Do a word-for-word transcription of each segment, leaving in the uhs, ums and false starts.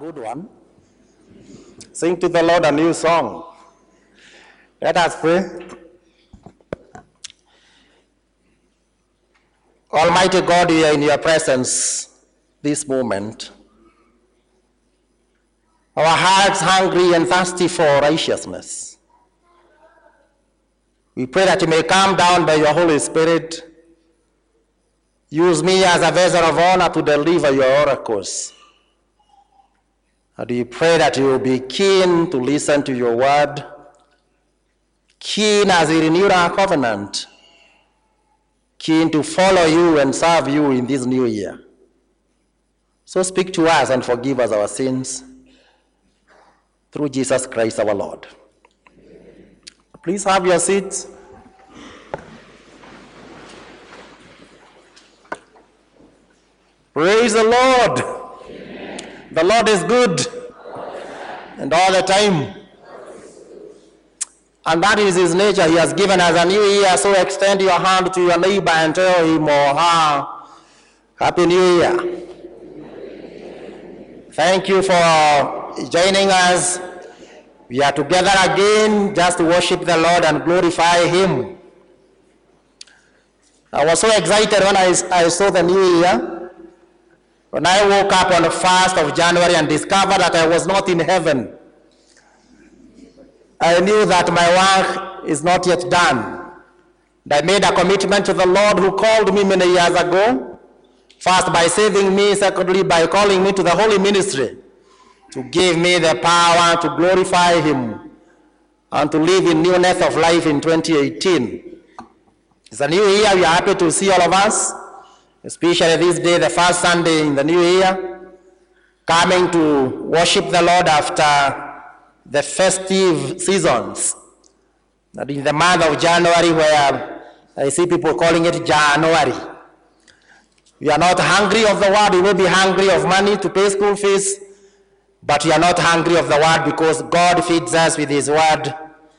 good one. Sing to the Lord a new song. Let us pray. Almighty God, we are in your presence this moment. Our hearts hungry and thirsty for righteousness. We pray that you may come down by your Holy Spirit. Use me as a vessel of honor to deliver your oracles. And we pray that you will be keen to listen to your word, keen as we renew our covenant, keen to follow you and serve you in this new year. So speak to us and forgive us our sins through Jesus Christ our Lord. Please have your seats. Praise the Lord. Amen. The Lord is good and all the time. And that is his nature. He has given us a new year, so extend your hand to your neighbor and tell him or her, Happy New Year. Thank you for joining us. We are together again just to worship the Lord and glorify him. I was so excited when I, I saw the new year. When I woke up on the first of January and discovered that I was not in heaven, I knew that my work is not yet done. And I made a commitment to the Lord who called me many years ago, first by saving me, secondly by calling me to the holy ministry, to give me the power to glorify him and to live in newness of life in twenty eighteen. It's a new year. We are happy to see all of us, especially this day, the first Sunday in the new year, coming to worship the Lord after the festive seasons. That in the month of January, where I see people calling it January. We are not hungry of the word. We may be hungry of money to pay school fees, but we are not hungry of the word because God feeds us with his word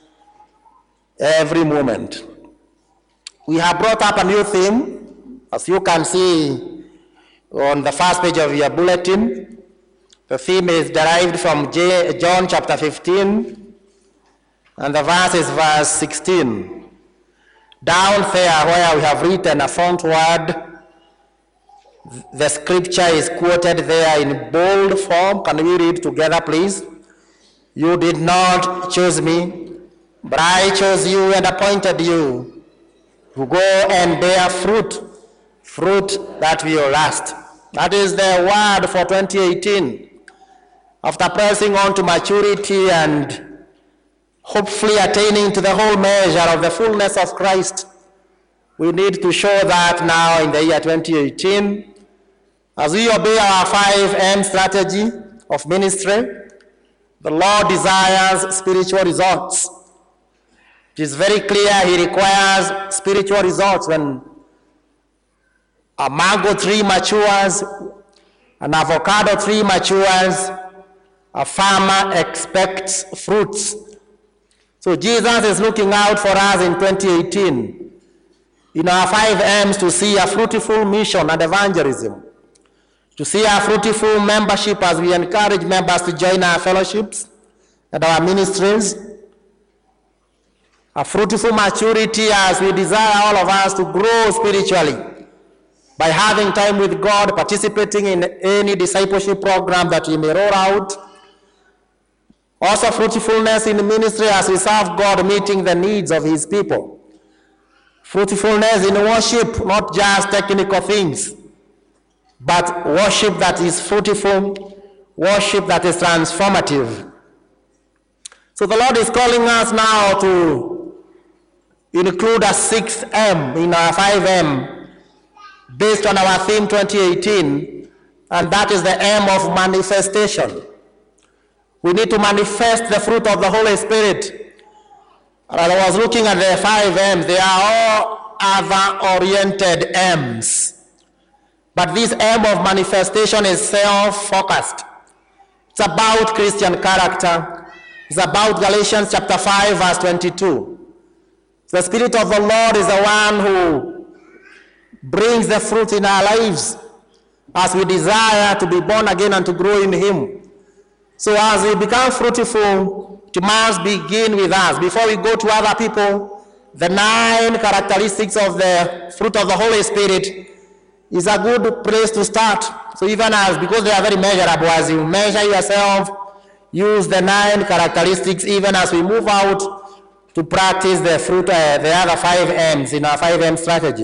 every moment. We have brought up a new theme, as you can see on the first page of your bulletin. The theme is derived from John chapter fifteen, and the verse is verse sixteen. Down there where we have written a font word, the scripture is quoted there in bold form. Can we read together, please? You did not choose me, but I chose you and appointed you to go and bear fruit, fruit that will last. That is the word for twenty eighteen. After pressing on to maturity and hopefully attaining to the whole measure of the fullness of Christ, we need to show that now in the year twenty eighteen, as we obey our five M strategy of ministry. The Lord desires spiritual results. It is very clear he requires spiritual results. When a mango tree matures, an avocado tree matures, a farmer expects fruits. So Jesus is looking out for us in twenty eighteen in our five M's to see a fruitful mission and evangelism, to see a fruitful membership as we encourage members to join our fellowships and our ministries, a fruitful maturity as we desire all of us to grow spiritually by having time with God, participating in any discipleship program that we may roll out. Also fruitfulness in ministry as we serve God, meeting the needs of his people. Fruitfulness in worship, not just technical things, but worship that is fruitful, worship that is transformative. So the Lord is calling us now to include a sixth M in our five M based on our theme twenty eighteen, and that is the M of manifestation. We need to manifest the fruit of the Holy Spirit. And I was looking at the five M's. They are all other-oriented M's. But this M of manifestation is self-focused. It's about Christian character. It's about Galatians chapter five, verse twenty-two. The Spirit of the Lord is the one who brings the fruit in our lives as we desire to be born again and to grow in him. So as we become fruitful, it must begin with us. Before we go to other people, the nine characteristics of the fruit of the Holy Spirit is a good place to start. So even as, because they are very measurable, as you measure yourself, use the nine characteristics even as we move out to practice the fruit, uh, the other five M's in our five M strategy.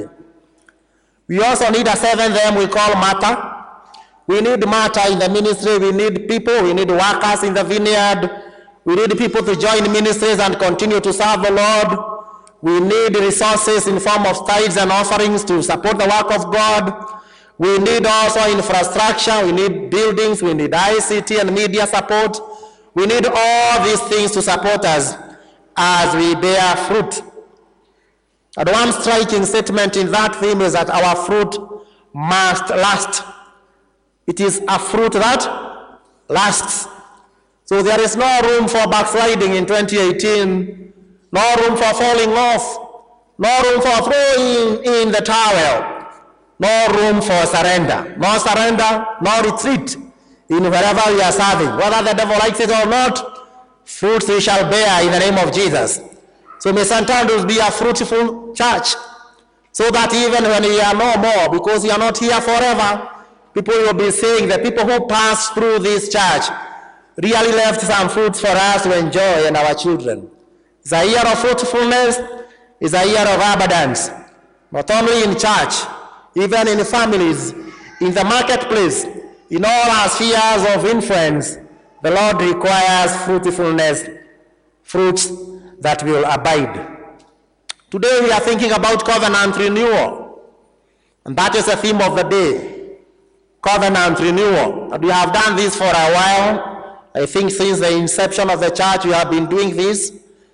We also need a seventh M we call matter. We need matter in the ministry. We need people. We need workers in the vineyard. We need people to join ministries and continue to serve the Lord. We need resources in form of tithes and offerings to support the work of God. We need also infrastructure. We need buildings. We need I C T and media support. We need all these things to support us as we bear fruit. And one striking statement in that theme is that our fruit must last. It is a fruit that lasts. So there is no room for backsliding in twenty eighteen, no room for falling off, no room for throwing in the towel, no room for surrender, no surrender, no retreat in wherever we are serving. Whether the devil likes it or not, fruits we shall bear in the name of Jesus. So may Saint Andrews be a fruitful church, so that even when we are no more, because we are not here forever, people will be saying the people who passed through this church really left some fruits for us to enjoy and our children. It's a year of fruitfulness, it's a year of abundance, not only in church, even in families, in the marketplace, in all our spheres of influence. The Lord requires fruitfulness, fruits that will abide. Today we are thinking about covenant renewal, and that is the theme of the day, covenant renewal. And we have done this for a while. I think since the inception of the church we have been doing this.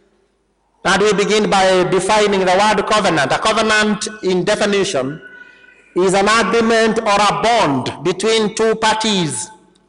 And we begin by defining the word covenant. A covenant, in definition, is an agreement or a bond between two parties.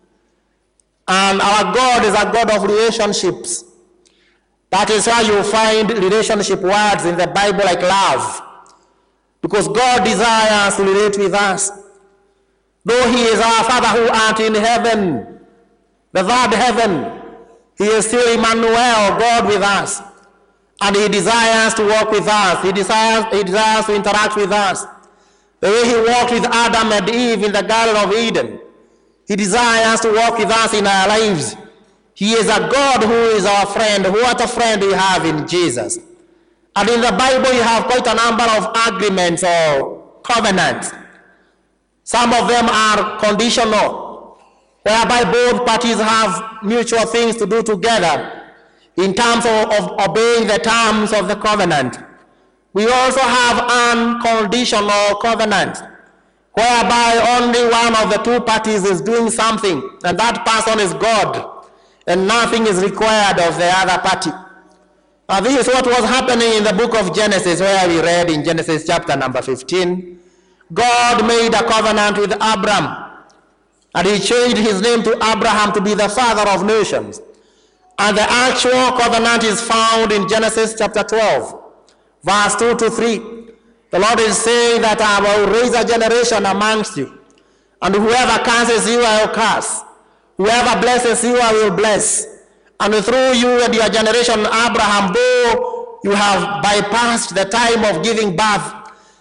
And our God is a God of relationships. That is why you find relationship words in the Bible like love. Because God desires to relate with us. Though he is our Father who art in heaven, the third heaven, he is still Emmanuel, God with us. And he desires to walk with us. He desires, he desires to interact with us. The way he walked with Adam and Eve in the Garden of Eden, he desires to walk with us in our lives. He is a God who is our friend. What a friend we have in Jesus. And in the Bible you have quite a number of agreements or covenants. Some of them are conditional, whereby both parties have mutual things to do together in terms of, of obeying the terms of the covenant. We also have unconditional covenants, whereby only one of the two parties is doing something, and that person is God, and nothing is required of the other party. Now this is what was happening in the book of Genesis, where we read in Genesis chapter number fifteen. God made a covenant with Abram, and he changed his name to Abraham to be the father of nations. And the actual covenant is found in Genesis chapter twelve, verse two to three. The Lord is saying that I will raise a generation amongst you, and whoever curses you, I will curse. Whoever blesses you, I will bless. And through you and your generation, Abraham, though you have bypassed the time of giving birth,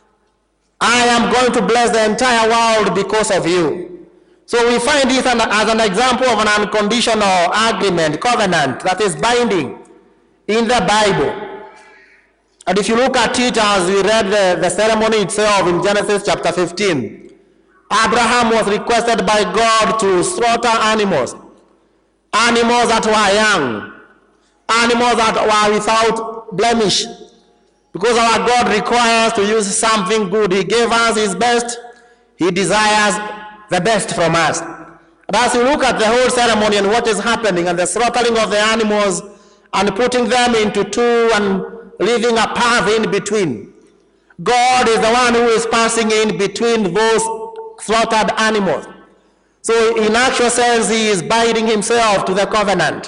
I am going to bless the entire world because of you. So we find this as an example of an unconditional agreement, covenant, that is binding in the Bible. And if you look at it as we read the, the ceremony itself in Genesis chapter fifteen, Abraham was requested by God to slaughter animals, animals that were young, animals that were without blemish, because our God requires to use something good. He gave us his best. He desires the best from us. And as you look at the whole ceremony and what is happening and the slaughtering of the animals and putting them into two and leaving a path in between, God is the one who is passing in between those slaughtered animals. So in actual sense, he is binding himself to the covenant.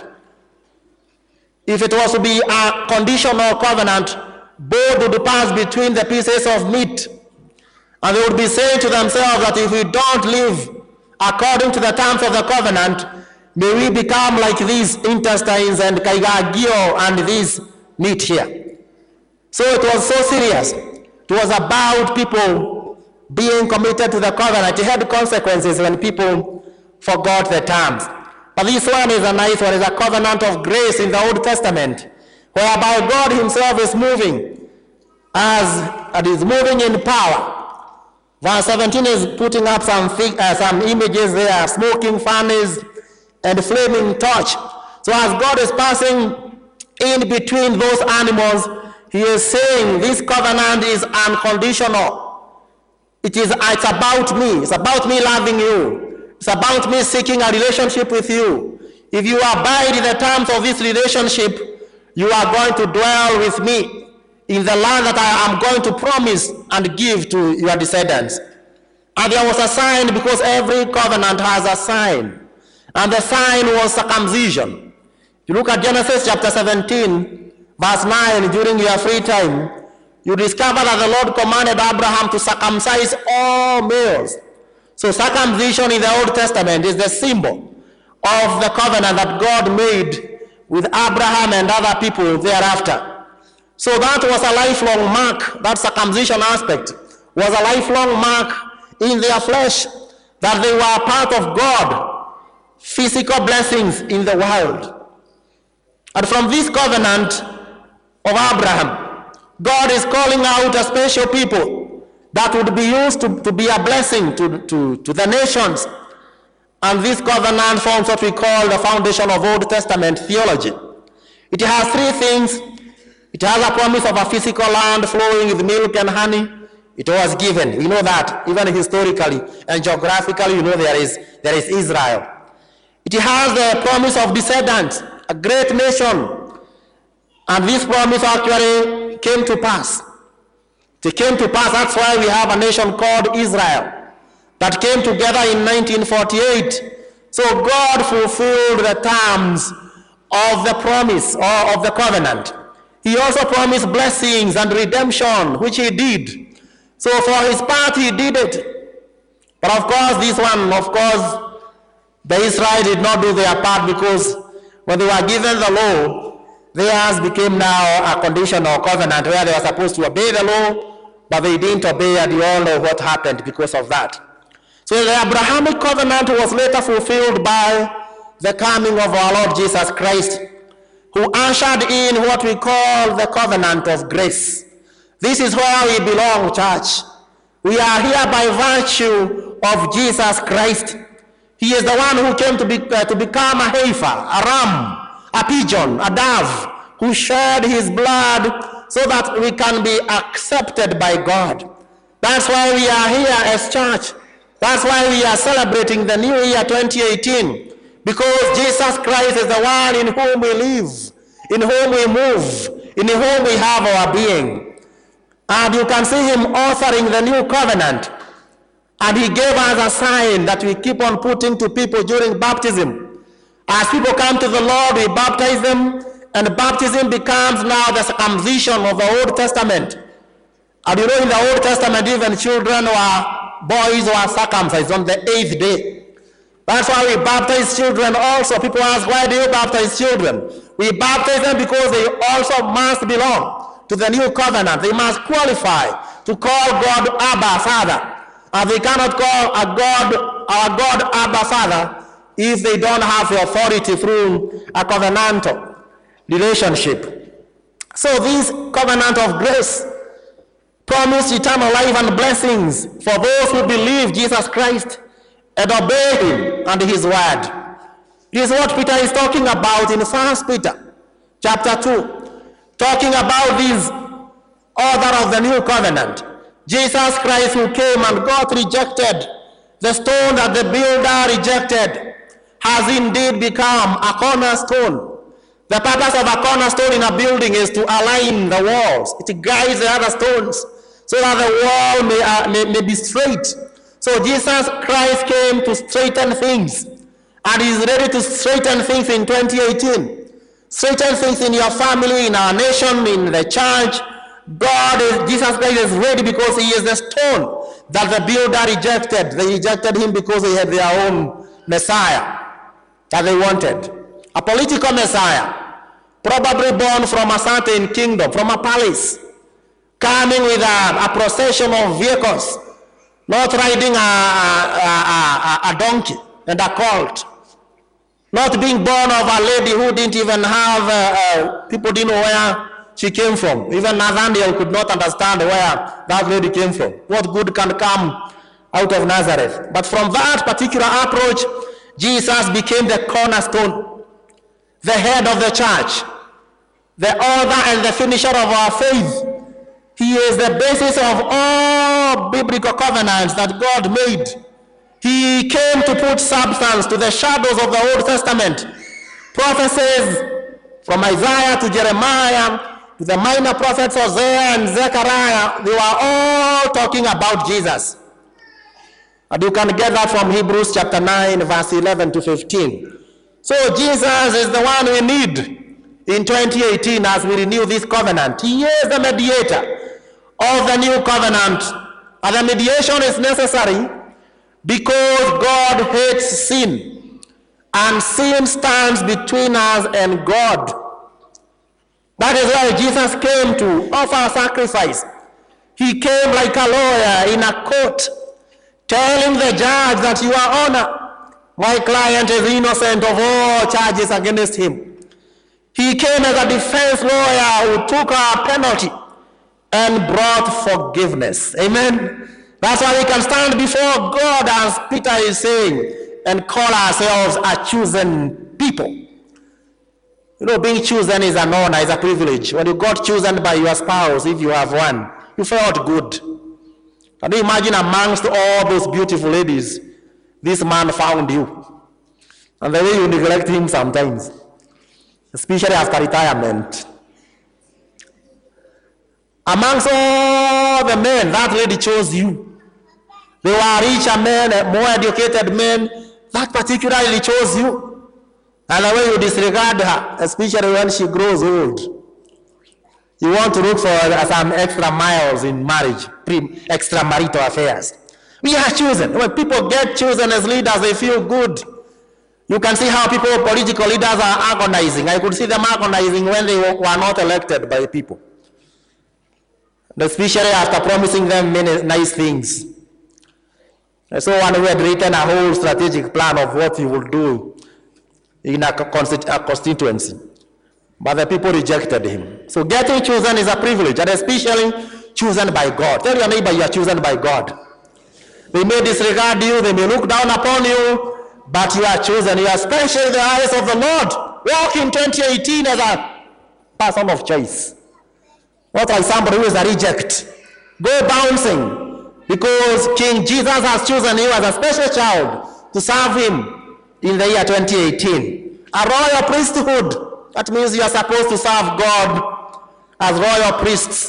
If it was to be a conditional covenant, both would pass between the pieces of meat, and they would be saying to themselves that if we don't live according to the terms of the covenant, May we become like these intestines and kaigagio and this meat here. So it was so serious. It was about people being committed to the covenant. It had consequences when people forgot the terms. But this one is a nice one. It's a covenant of grace in the Old Testament, whereby God himself is moving as and is moving in power. Verse seventeen is putting up some, uh, some images there, smoking furnace and flaming torch. So as God is passing in between those animals, he is saying this covenant is unconditional. It is, it's about me. It's about me loving you. It's about me seeking a relationship with you. If you abide in the terms of this relationship, you are going to dwell with me in the land that I am going to promise and give to your descendants. And there was a sign, because every covenant has a sign. And the sign was circumcision. If you look at Genesis chapter seventeen, verse nine, during your free time, you discover that the Lord commanded Abraham to circumcise all males. So circumcision in the Old Testament is the symbol of the covenant that God made with Abraham and other people thereafter. So that was a lifelong mark. That circumcision aspect was a lifelong mark in their flesh, that they were part of God, physical blessings in the world. And from this covenant of Abraham, God is calling out a special people that would be used to, to be a blessing to, to, to the nations. And this covenant forms what we call the foundation of Old Testament theology. It has three things. It has a promise of a physical land flowing with milk and honey. It was given. We know that, even historically and geographically, you know there is, there is Israel. It has the promise of descendants, a great nation. And this promise actually came to pass. It came to pass. That's why we have a nation called Israel that came together in nineteen forty-eight. So God fulfilled the terms of the promise or of the covenant. He also promised blessings and redemption, which he did. So for his part, he did it. But of course, this one, of course, the Israelites did not do their part, because when they were given the law, theirs became now a conditional covenant where they were supposed to obey the law, but they didn't obey, and you all know what happened because of that. So the Abrahamic covenant was later fulfilled by the coming of our Lord Jesus Christ, who ushered in what we call the covenant of grace. This is where we belong, church. We are here by virtue of Jesus Christ. He is the one who came to, be, uh, to become a heifer, a ram, a pigeon, a dove, who shed his blood so that we can be accepted by God. That's why we are here as church. That's why we are celebrating the new year twenty eighteen, because Jesus Christ is the one in whom we live, in whom we move, in whom we have our being. And you can see him authoring the new covenant. And he gave us a sign that we keep on putting to people during baptism. As people come to the Lord, we baptize them, and baptism becomes now the circumcision of the Old Testament. And you know, in the Old Testament, even children were, boys were circumcised on the eighth day. That's why we baptize children also. People ask, why do you baptize children? We baptize them because they also must belong to the new covenant. They must qualify to call God Abba, Father. And they cannot call a God, our God Abba, Father, if they don't have the authority through a covenantal relationship. So this covenant of grace promised eternal life and blessings for those who believe Jesus Christ and obey him and his word. This is what Peter is talking about in First Peter chapter two, talking about this author of the new covenant, Jesus Christ, who came and God rejected. The stone that the builder rejected has indeed become a cornerstone. The purpose of a cornerstone in a building is to align the walls. It guides the other stones so that the wall may, uh, may, may be straight. So Jesus Christ came to straighten things, and he is ready to straighten things in twenty eighteen. Straighten things in your family, in our nation, in the church. God is, Jesus Christ is ready because he is the stone that the builder rejected. They rejected him because they had their own Messiah. that they wanted. A political Messiah, probably born from a certain kingdom, from a palace, coming with a, a procession of vehicles, not riding a, a, a, a donkey and a colt, not being born of a lady who didn't even have, uh, uh, people didn't know where she came from. Even Nathaniel could not understand where that lady came from. What good can come out of Nazareth? But from that particular approach, Jesus became the cornerstone, the head of the church, the author and the finisher of our faith. He is the basis of all biblical covenants that God made. He came to put substance to the shadows of the Old Testament. Prophecies from Isaiah to Jeremiah to the minor prophets Hosea and Zechariah, they were all talking about Jesus. And you can get that from Hebrews chapter nine, verse eleven to fifteen. So Jesus is the one we need in twenty eighteen as we renew this covenant. He is the mediator of the new covenant. And the mediation is necessary because God hates sin. And sin stands between us and God. That is why Jesus came to offer a sacrifice. He came like a lawyer in a court, telling the judge that, Your Honor, my client is innocent of all charges against him. He came as a defense lawyer who took our penalty and brought forgiveness. Amen. That's why we can stand before God, as Peter is saying, and call ourselves a chosen people. You know, being chosen is an honor, is a privilege. When you got chosen by your spouse, if you have one, you felt good. Can you imagine amongst all those beautiful ladies, this man found you? And the way you neglect him sometimes, especially after retirement. Amongst all the men, that lady chose you. They were richer men, more educated men, that particularly chose you. And the way you disregard her, especially when she grows old. You want to look for some extra miles in marriage, extramarital affairs. We are chosen. When people get chosen as leaders, they feel good. You can see how people, political leaders are agonizing. I could see them agonizing when they were not elected by people. Especially after promising them many nice things. I saw one who had written a whole strategic plan of what he would do in a constituency. But the people rejected him. So getting chosen is a privilege, and especially chosen by God. Tell your neighbor you are chosen by God. They may disregard you, they may look down upon you, but you are chosen. You are special in the eyes of the Lord. Walk in twenty eighteen as a person of choice. Not like somebody who is a reject. Go bouncing, because King Jesus has chosen you as a special child to serve him in the year twenty eighteen. A royal priesthood. That means you are supposed to serve God as royal priests.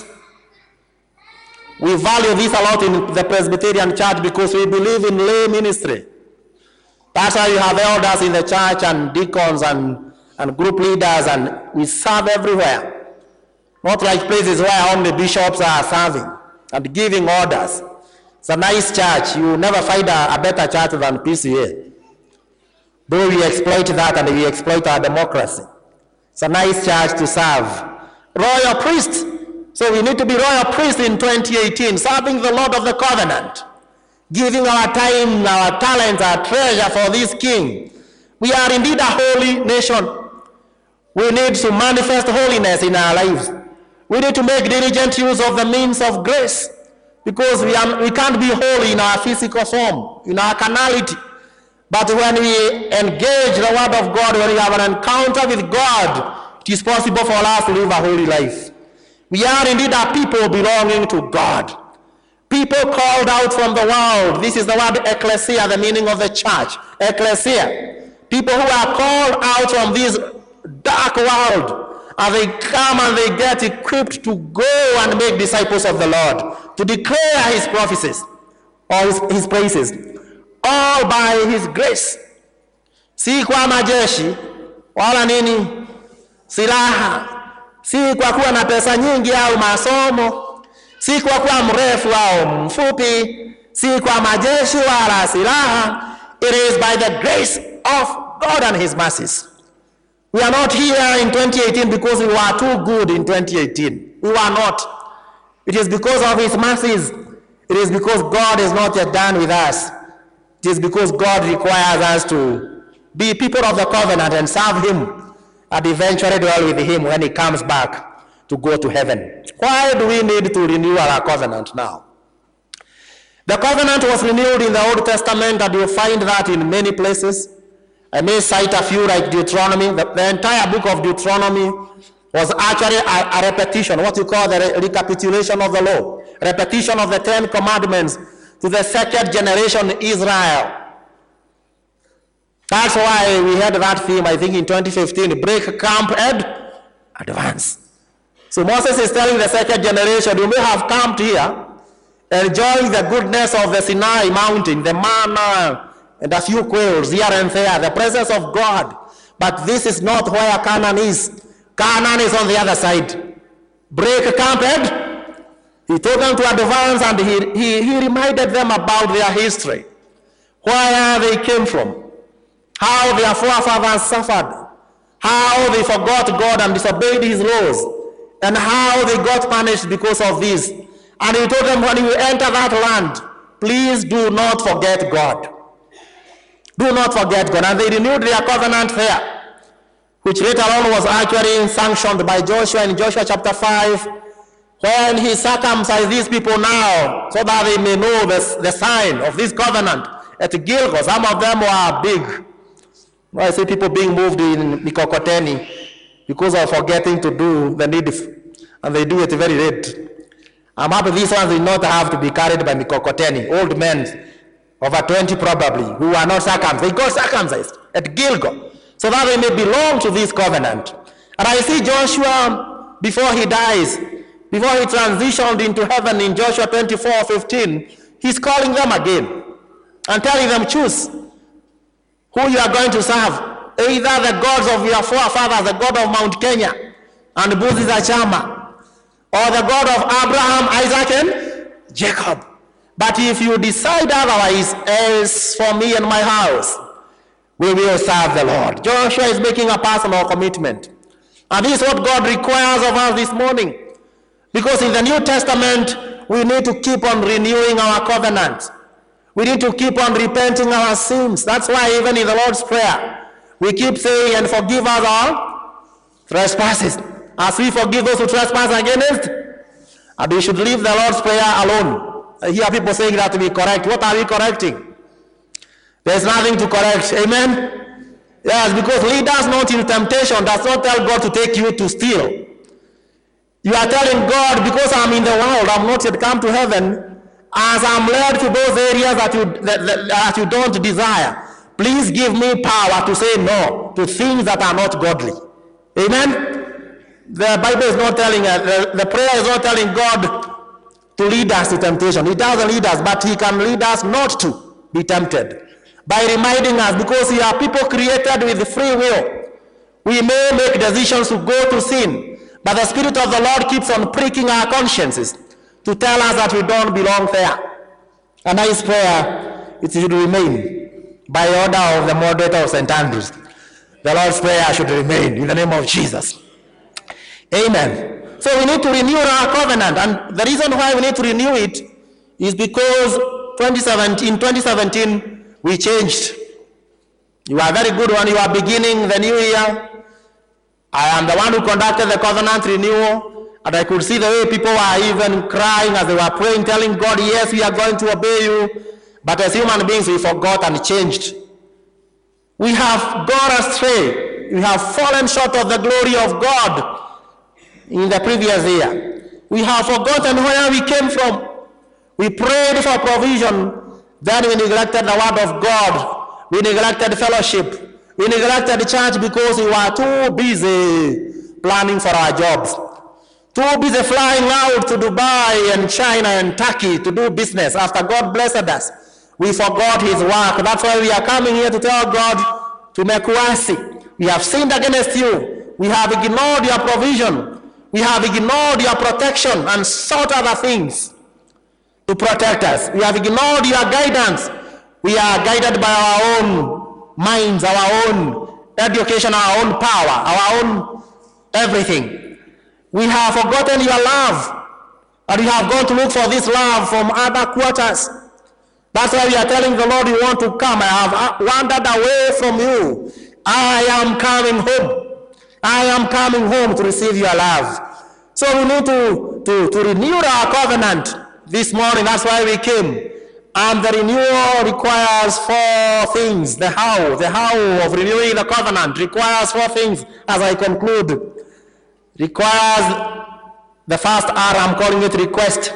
We value this a lot in the Presbyterian Church because we believe in lay ministry. That's why you have elders in the church and deacons and, and group leaders, and we serve everywhere. Not like places where only bishops are serving and giving orders. It's a nice church. You will never find a, a better church than P C A. Though we exploit that and we exploit our democracy. It's a nice church to serve. Royal priests. So we need to be royal priests in twenty eighteen, serving the Lord of the covenant, giving our time, our talents, our treasure for this king. We are indeed a holy nation. We need to manifest holiness in our lives. We need to make diligent use of the means of grace, because we, are, we can't be holy in our physical form, in our carnality. But when we engage the word of God, when we have an encounter with God, it is possible for us to live a holy life. We are indeed a people belonging to God. People called out from the world. This is the word ecclesia, the meaning of the church. Ecclesia. People who are called out from this dark world, and they come and they get equipped to go and make disciples of the Lord, to declare his prophecies, or his, his praises, all by his grace. Si kwa majeshi, wala nini, silaha, si kwa kuwa na pesa nyingi au masomo, si kwa kuwa mrefu au mfupi, si kwa majeshi wala silaha. It is by the grace of God and his mercies. We are not here in twenty eighteen because we were too good in twenty eighteen. We were not. It is because of his mercies. It is because God is not yet done with us. It is because God requires us to be people of the covenant and serve him and eventually dwell with him when he comes back to go to heaven. Why do we need to renew our covenant now? The covenant was renewed in the Old Testament, and you find that in many places. I may cite a few like Deuteronomy. The, the entire book of Deuteronomy was actually a, a repetition, what you call the re recapitulation of the law, repetition of the Ten Commandments to the second generation Israel. That's why we had that theme, I think, in twenty fifteen, break camp and advance. So Moses is telling the second generation, you may have camped here, enjoying the goodness of the Sinai mountain, the manna, and a few quails here and there, the presence of God. But this is not where Canaan is. Canaan is on the other side. Break camp and he told them to advance, and he, he, he reminded them about their history, where they came from, how their forefathers suffered, how they forgot God and disobeyed his laws, and how they got punished because of this. And he told them, when you enter that land, please do not forget God. Do not forget God. And they renewed their covenant there, which later on was actually sanctioned by Joshua in Joshua chapter five, when he circumcised these people now, so that they may know the, the sign of this covenant at Gilgal. Some of them were big. I see people being moved in Mikokoteni because of forgetting to do the needful, and they do it very late. I'm happy these ones did not have to be carried by Mikokoteni, old men, over twenty probably, who are not circumcised. They got circumcised at Gilgal, so that they may belong to this covenant. And I see Joshua, before he dies, before he transitioned into heaven in Joshua twenty-four fifteen, he's calling them again and telling them, choose who you are going to serve. Either the gods of your forefathers, the God of Mount Kenya and Buzi Zachama, or the God of Abraham, Isaac, and Jacob. But if you decide otherwise, as for me and my house, we will serve the Lord. Joshua is making a personal commitment. And this is what God requires of us this morning. Because in the New Testament, we need to keep on renewing our covenant. We need to keep on repenting our sins. That's why even in the Lord's Prayer, we keep saying, and forgive us our trespasses, as we forgive those who trespass against. And we should leave the Lord's Prayer alone. I hear people saying that to be correct. What are we correcting? There's nothing to correct. Amen? Yes, because lead us not in temptation does not tell God to take you to steal. You are telling God, because I'm in the world, I'm not yet come to heaven, as I'm led to those areas that you, that, that, that you don't desire, please give me power to say no to things that are not godly. Amen? The Bible is not telling us, the, the prayer is not telling God to lead us to temptation. He doesn't lead us, but he can lead us not to be tempted by reminding us, because we are people created with free will. We may make decisions to go to sin, but the Spirit of the Lord keeps on pricking our consciences to tell us that we don't belong there. And his prayer, it should remain by order of the moderator of Saint Andrews. The Lord's Prayer should remain in the name of Jesus. Amen. So we need to renew our covenant, and the reason why we need to renew it is because twenty seventeen, in twenty seventeen we changed. You are very good when you are beginning the new year. I am the one who conducted the covenant renewal, and I could see the way people were even crying as they were praying, telling God, yes, we are going to obey you. But as human beings, we forgot and changed. We have gone astray. We have fallen short of the glory of God in the previous year. We have forgotten where we came from. We prayed for provision, then we neglected the word of God. We neglected fellowship. We neglected church because we were too busy planning for our jobs. Too busy flying out to Dubai and China and Turkey to do business after God blessed us. We forgot his work. That's why we are coming here to tell God to make mercy. We have sinned against you. We have ignored your provision. We have ignored your protection and sought other things to protect us. We have ignored your guidance. We are guided by our own minds, our own education, our own power, our own everything. We have forgotten your love, and we have gone to look for this love from other quarters. That's why we are telling the Lord, you want to come. I have wandered away from you. I am coming home. I am coming home to receive your love. So we need to, to, to renew our covenant this morning. That's why we came. And the renewal requires four things. The how, the how of renewing the covenant requires four things as I conclude. Requires, the first R, I'm calling it request.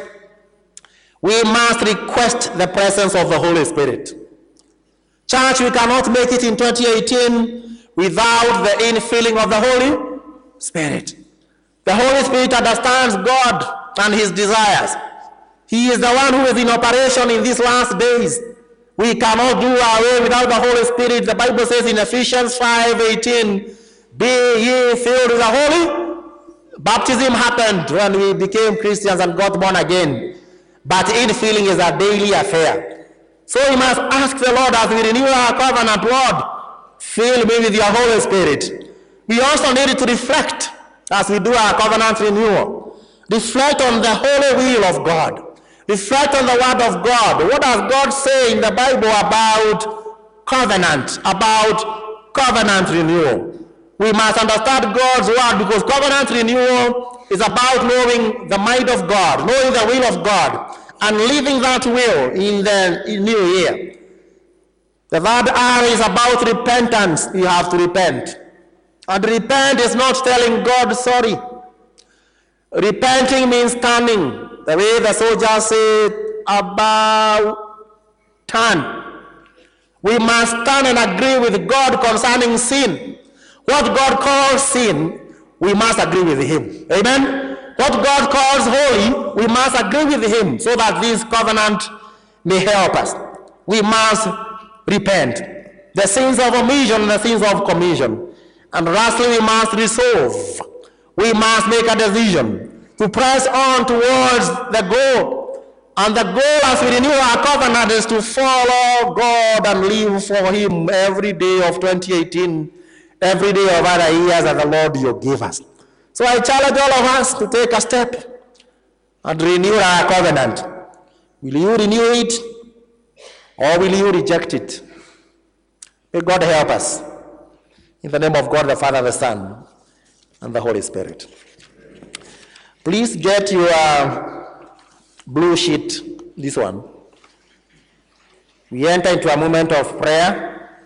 We must request the presence of the Holy Spirit. Church, we cannot make it in twenty eighteen without the infilling of the Holy Spirit. The Holy Spirit understands God and his desires. He is the one who is in operation in these last days. We cannot do our way without the Holy Spirit. The Bible says in Ephesians five eighteen, be ye filled with the Holy. Baptism happened when we became Christians and got born again. But infilling is a daily affair. So we must ask the Lord as we renew our covenant, Lord, fill me with your Holy Spirit. We also need to reflect as we do our covenant renewal. Reflect on the holy will of God. Reflect on the word of God. What does God say in the Bible about covenant, about covenant renewal? We must understand God's word, because covenant renewal is about knowing the mind of God, knowing the will of God, and living that will in the new year. The third R is about repentance. You have to repent. And repent is not telling God sorry. Repenting means turning. The way the soldiers say, about turn. We must turn and agree with God concerning sin. What God calls sin, we must agree with him. Amen? What God calls holy, we must agree with him so that this covenant may help us. We must repent. The sins of omission and the sins of commission. And lastly, we must resolve. We must make a decision to press on towards the goal. And the goal as we renew our covenant is to follow God and live for him every day of twenty eighteen, every day of other years that the Lord you give us. So I challenge all of us to take a step and renew our covenant. Will you renew it or will you reject it? May God help us. In the name of God, the Father, the Son, and the Holy Spirit. Please get your blue sheet, this one. We enter into a moment of prayer.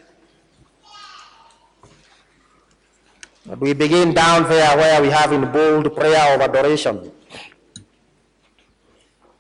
We begin down there where we have in bold prayer of adoration.